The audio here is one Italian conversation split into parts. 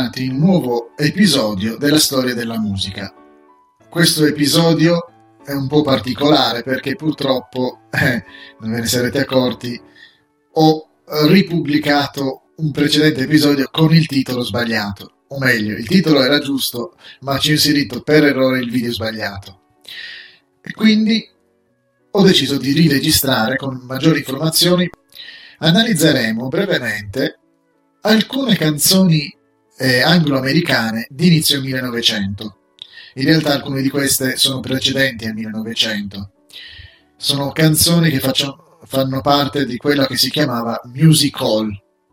bentornati in un nuovo episodio della storia della musica. Questo episodio è un po' particolare perché purtroppo, non ve ne sarete accorti, ho ripubblicato un precedente episodio con il titolo sbagliato. O meglio, il titolo era giusto, ma ci ho inserito per errore il video sbagliato. E quindi ho deciso di riregistrare con maggiori informazioni. Analizzeremo brevemente alcune canzoni anglo-americane di inizio 1900. In realtà alcune di queste sono precedenti al 1900. Sono canzoni che fanno parte di quella che si chiamava music hall.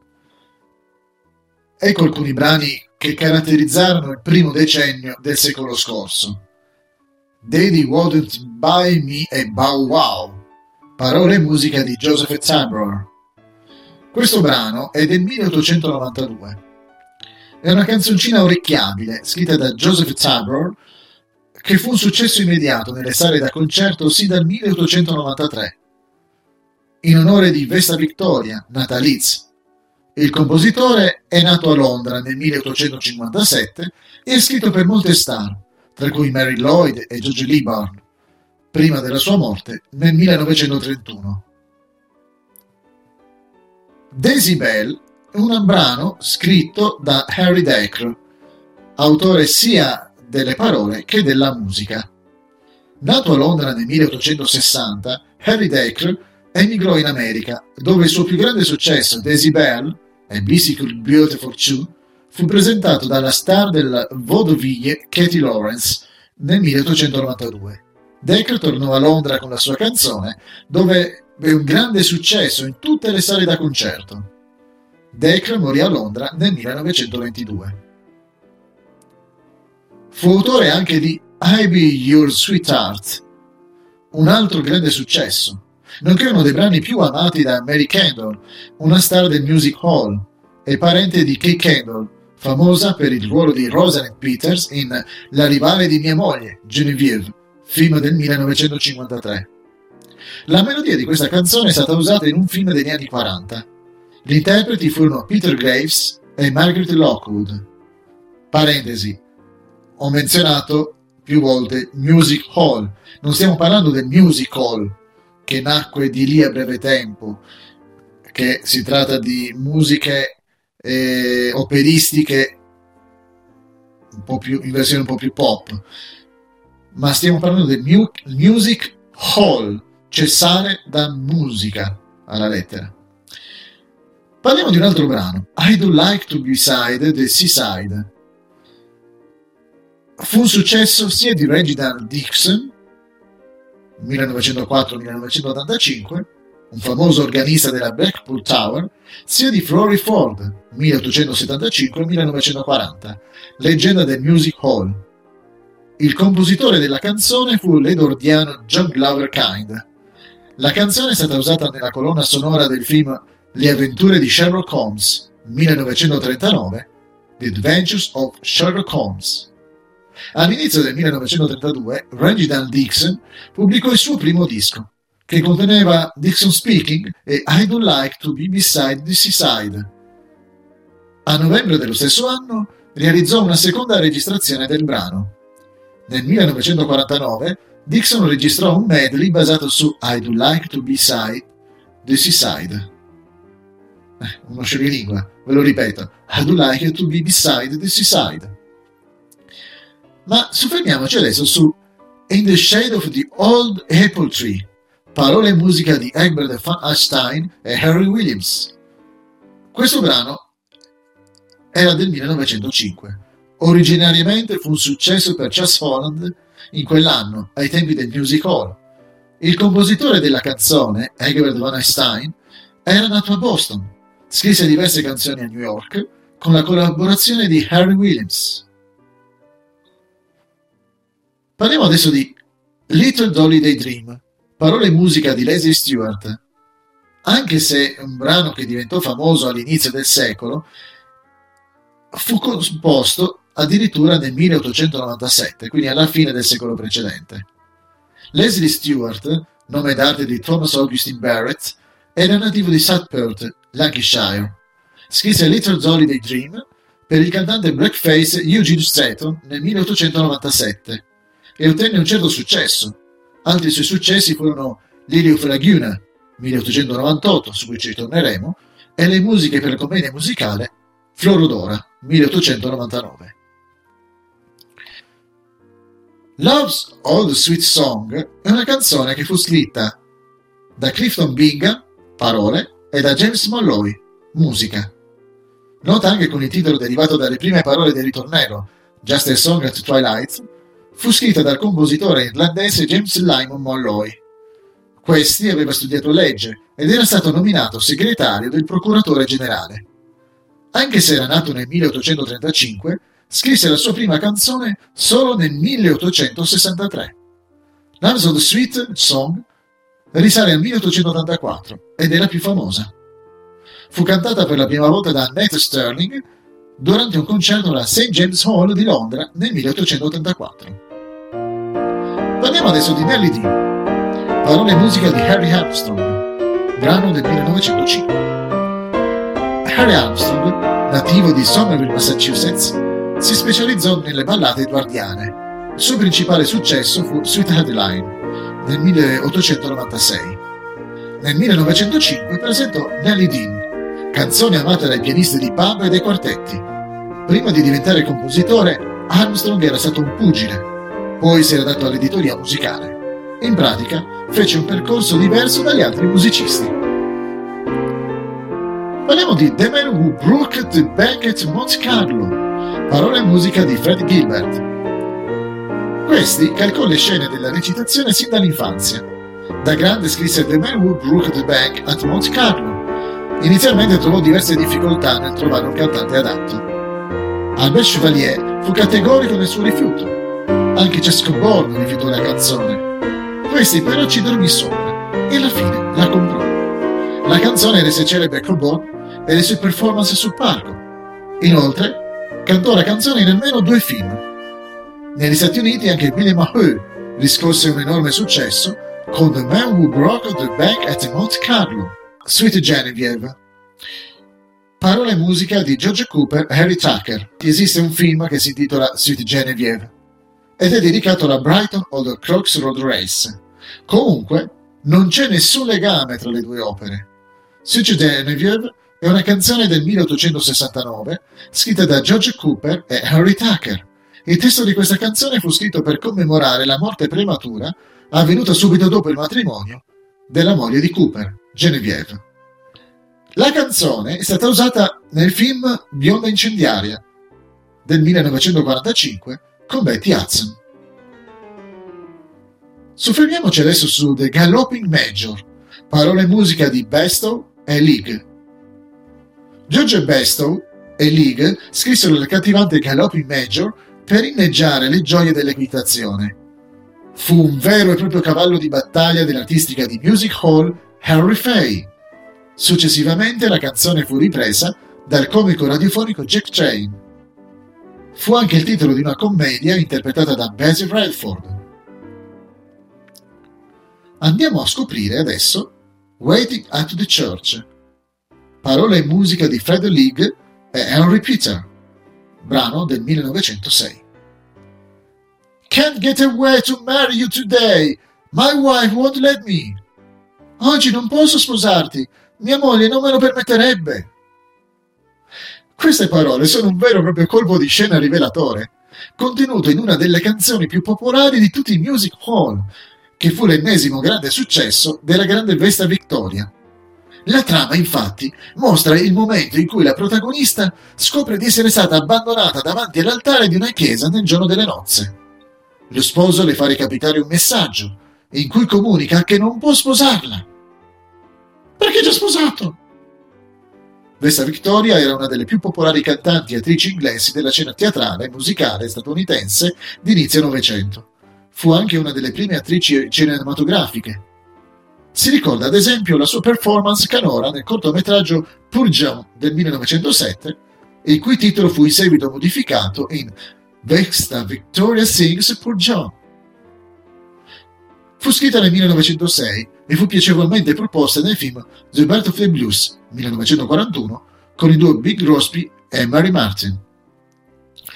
Ecco alcuni brani che caratterizzarono il primo decennio del secolo scorso. Daddy Wouldn't Buy Me a Bow Wow, parole e musica di Joseph Tabor. Questo brano è del 1892. È una canzoncina orecchiabile, scritta da Joseph Tabor, che fu un successo immediato nelle sale da concerto sin dal 1893, in onore di Vesta Victoria, nata a Leeds. Il compositore è nato a Londra nel 1857 e è scritto per molte star, tra cui Mary Lloyd e George Liburn, prima della sua morte nel 1931. Daisy Bell è un brano scritto da Harry Decker, autore sia delle parole che della musica. Nato a Londra nel 1860, Harry Decker emigrò in America, dove il suo più grande successo, Daisy Bell, A Bicycle Beautiful Too, fu presentato dalla star del vaudeville Katie Lawrence nel 1892. Decker tornò a Londra con la sua canzone, dove ebbe un grande successo in tutte le sale da concerto. Decker morì a Londra nel 1922. Fu autore anche di I Be Your Sweetheart, un altro grande successo, nonché uno dei brani più amati da Mary Kendall, una star del music hall e parente di Kay Kendall, famosa per il ruolo di Rosalind Peters in La rivale di mia moglie, Genevieve, film del 1953. La melodia di questa canzone è stata usata in un film degli anni 40. Gli interpreti furono Peter Graves e Margaret Lockwood. Parentesi, ho menzionato più volte music hall, non stiamo parlando del music hall che nacque di lì a breve tempo, che si tratta di musiche operistiche un po' più, in versione un po' più pop, ma stiamo parlando del music hall, cioè sale da musica alla lettera. Parliamo di un altro brano, I Do Like to Be Beside the Seaside. Fu un successo sia di Reginald Dixon 1904-1985, un famoso organista della Blackpool Tower, sia di Flory Ford 1875-1940, leggenda del music hall. Il compositore della canzone fu l'edordiano John Glover Kind. La canzone è stata usata nella colonna sonora del film Le avventure di Sherlock Holmes 1939, The Adventures of Sherlock Holmes. All'inizio del 1932 Reginald Dixon pubblicò il suo primo disco, che conteneva Dixon Speaking e I Don't Like to Be Beside the Seaside. A novembre dello stesso anno realizzò una seconda registrazione del brano. Nel 1949 Dixon registrò un medley basato su I Do Like to Be Beside the Seaside. Uno scioglilingua, ve lo ripeto, I Do Like to Be Beside the Seaside. Ma soffermiamoci adesso su In the Shade of the Old Apple Tree, parole e musica di Egbert van Alstyne e Harry Williams. Questo brano era del 1905. Originariamente fu un successo per Chas Holland in quell'anno, ai tempi del music hall. Il compositore della canzone, Egbert van Alstyne, era nato a Boston. Scrisse diverse canzoni a New York con la collaborazione di Harry Williams. Parliamo adesso di Little Dolly Daydream, parole e musica di Leslie Stewart. Anche se è un brano che diventò famoso all'inizio del secolo, fu composto addirittura nel 1897, quindi alla fine del secolo precedente. Leslie Stewart, nome d'arte di Thomas Augustine Barrett, era nativo di Southport, Lancashire. Scrisse Little Dolly Daydream per il cantante blackface Eugene Stratton nel 1897 e ottenne un certo successo. Altri suoi successi furono Lily of Laguna 1898, su cui ci torneremo, e le musiche per la commedia musicale Florodora 1899. Love's Old Sweet Song è una canzone che fu scritta da Clifton Bingham, parole, e da James Molloy, musica. Nota anche con il titolo derivato dalle prime parole del ritornello, Just a Song at Twilight, fu scritta dal compositore irlandese James Lyman Molloy. Questi aveva studiato legge ed era stato nominato segretario del procuratore generale. Anche se era nato nel 1835, scrisse la sua prima canzone solo nel 1863. Love's Old Sweet Song risale al 1884 ed è la più famosa. Fu cantata per la prima volta da Annette Sterling durante un concerto alla St. James Hall di Londra nel 1884. Parliamo adesso di Nellie Dean, parole e musica di Harry Armstrong, brano del 1905. Harry Armstrong, nativo di Somerville, Massachusetts, si specializzò nelle ballate edwardiane. Il suo principale successo fu Sweetheart Line nel 1896. Nel 1905 presentò Nellie Dean, canzone amata dai pianisti di pub e dai quartetti. Prima di diventare compositore, Armstrong era stato un pugile, poi si era dato all'editoria musicale. In pratica, fece un percorso diverso dagli altri musicisti. Parliamo di The Man Who Broke the Bank at Monte Carlo, parole e musica di Fred Gilbert. Questi calcò le scene della recitazione sin dall'infanzia. Da grande scrisse The Man Who Broke the Bank at Monte Carlo. Inizialmente trovò diverse difficoltà nel trovare un cantante adatto. Albert Chevalier fu categorico nel suo rifiuto. Anche Chesco Born rifiutò la canzone. Questi però ci dormì sopra e alla fine la comprò. La canzone rese celebre Coburn e le sue performance sul palco. Inoltre, cantò la canzone in almeno 2 film. Negli Stati Uniti anche Billy Maher riscosse un enorme successo con The Man Who Broke the Bank at Monte Carlo, Sweet Genevieve. Parole e musica di George Cooper e Harry Tucker. Esiste un film che si intitola Sweet Genevieve ed è dedicato alla Brighton Old Crocs Road Race. Comunque, non c'è nessun legame tra le 2 opere. Sweet Genevieve è una canzone del 1869 scritta da George Cooper e Harry Tucker. Il testo di questa canzone fu scritto per commemorare la morte prematura avvenuta subito dopo il matrimonio della moglie di Cooper, Genevieve. La canzone è stata usata nel film Bionda incendiaria del 1945 con Betty Hudson. Soffermiamoci adesso su The Galloping Major, parole e musica di Bastow e League. George Bastow e League scrissero l'accattivante Galloping Major per inneggiare le gioie dell'equitazione. Fu un vero e proprio cavallo di battaglia dell'artistica di music hall Henry Fay. Successivamente la canzone fu ripresa dal comico radiofonico Jack Train. Fu anche il titolo di una commedia interpretata da Basil Radford. Andiamo a scoprire adesso Waiting at the Church, parole e musica di Fred League e Henry Peter, brano del 1906. Can't get away to marry you today, my wife won't let me. Oggi non posso sposarti, mia moglie non me lo permetterebbe. Queste parole sono un vero e proprio colpo di scena rivelatore, contenuto in una delle canzoni più popolari di tutti i music hall, che fu l'ennesimo grande successo della grande Vesta Victoria. La trama, infatti, mostra il momento in cui la protagonista scopre di essere stata abbandonata davanti all'altare di una chiesa nel giorno delle nozze. Lo sposo le fa recapitare un messaggio, in cui comunica che non può sposarla. Perché già sposato? Vesta Victoria era una delle più popolari cantanti e attrici inglesi della scena teatrale e musicale statunitense di inizio Novecento. Fu anche una delle prime attrici cinematografiche. Si ricorda ad esempio la sua performance canora nel cortometraggio Poor John del 1907, il cui titolo fu in seguito modificato in Vesta Victoria Sings Poor John. Fu scritta nel 1906 e fu piacevolmente proposta nel film The Birth of the Blues 1941 con i duo Big Crosby e Mary Martin.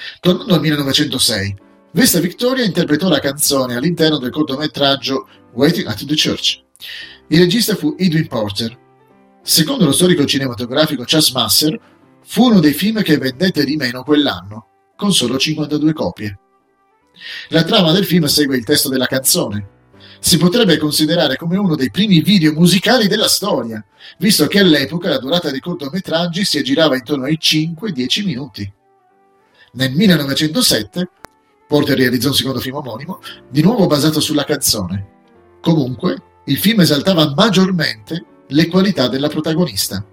Tornando al 1906, Vesta Victoria interpretò la canzone all'interno del cortometraggio Waiting at the Church. Il regista fu Edwin Porter. Secondo lo storico cinematografico Charles Masser, fu uno dei film che vendette di meno quell'anno, con solo 52 copie. La trama del film segue il testo della canzone. Si potrebbe considerare come uno dei primi video musicali della storia, visto che all'epoca la durata dei cortometraggi si aggirava intorno ai 5-10 minuti. Nel 1907 Porter realizzò un secondo film omonimo, di nuovo basato sulla canzone. Comunque, il film esaltava maggiormente le qualità della protagonista.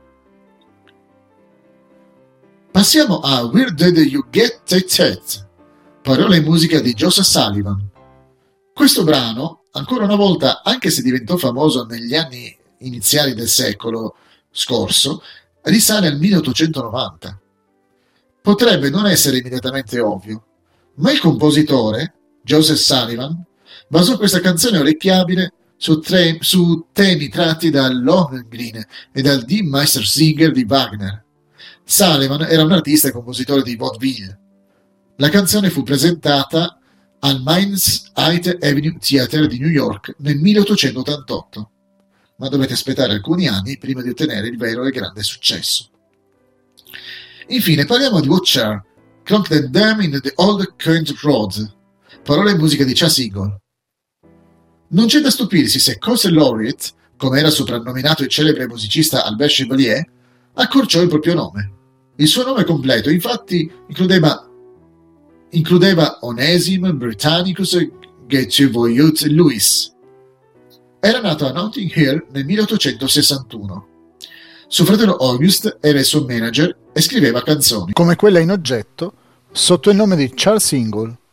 Passiamo a Where Did You Get That? Parola e musica di Joseph Sullivan. Questo brano, ancora una volta, anche se diventò famoso negli anni iniziali del secolo scorso, risale al 1890. Potrebbe non essere immediatamente ovvio, ma il compositore, Joseph Sullivan, basò questa canzone orecchiabile su temi tratti dal Lohengrin e dal Die Meistersinger di Wagner. Sullivan era un artista e compositore di vaudeville. La canzone fu presentata al Mines High Avenue Theatre di New York nel 1888, ma dovette aspettare alcuni anni prima di ottenere il vero e grande successo. Infine parliamo di Watcher, Clunk the Dam in the Old Quaint Road, parola e musica di Chas Eagle. Non c'è da stupirsi se Coase Laureate, come era soprannominato il celebre musicista Albert Chevalier, accorciò il proprio nome. Il suo nome completo, infatti, includeva Onesimus Britannicus Getchevoyut Lewis. Era nato a Notting Hill nel 1861. Suo fratello August era il suo manager e scriveva canzoni, come quella in oggetto, sotto il nome di Charles Ingle.